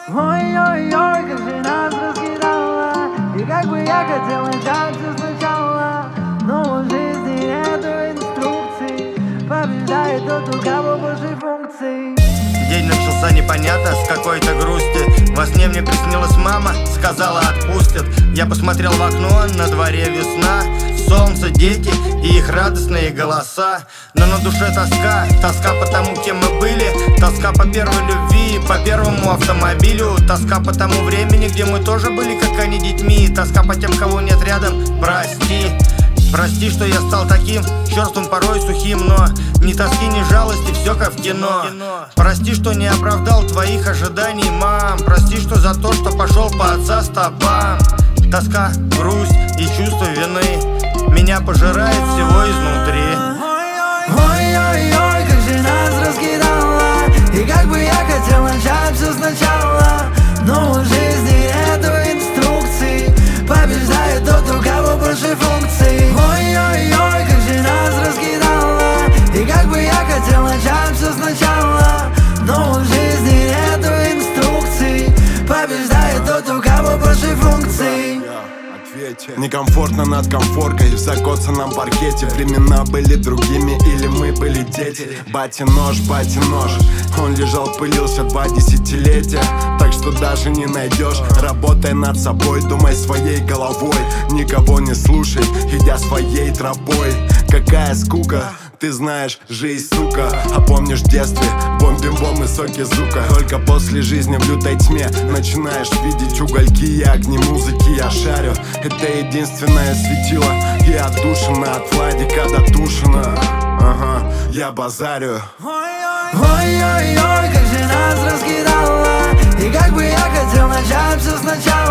Ой-ой-ой, как же нас раскидала. И как бы я хотел начать все сначала, но в жизни нету инструкций. Побеждает тот, у кого больше функций. День начался непонятно, с какой-то грусти. Во сне мне приснилась мама, сказала отпустят. Я посмотрел в окно, на дворе весна, солнце, дети и их радостные голоса. Но на душе тоска, тоска по тому, кем мы были. Тоска по первой любви, по первому автомобилю. Тоска по тому времени, где мы тоже были, как они, детьми. Тоска по тем, кого нет рядом, прости. Прости, что я стал таким черствым, порой сухим, но ни тоски, ни жалости, все как в кино. Прости, что не оправдал твоих ожиданий, мам. Прости, что за то, что пошел по отца стопам. Тоска, грусть и чувство вины меня пожирает всего изнутри. Ой-ой-ой, как же нас раскидала. И как бы я хотел начать все сначала, но в жизни нету инструкций. Побеждает тот, у кого больше функций. Ой-ой-ой, как же нас раскидала. И как бы я хотел начать все сначала, но в жизни нету инструкций. Побеждает тот, у кого больше функций. Некомфортно над комфоркой в закоцанном паркете. Времена были другими или мы были дети. Батя нож, он лежал, пылился 2 десятилетия. Так что даже не найдешь. Работай над собой, думай своей головой. Никого не слушай, идя своей тропой. Какая скука, ты знаешь, жизнь, сука. А помнишь в детстве бомбим и соки звука. Только после жизни в лютой тьме начинаешь видеть угольки и огни музыки. Я шарю, это единственное светило. И отдушина от Владика до Тушина. Ага, я базарю. Ой-ой-ой, как же нас раскидала. И как бы я хотел начать все сначала,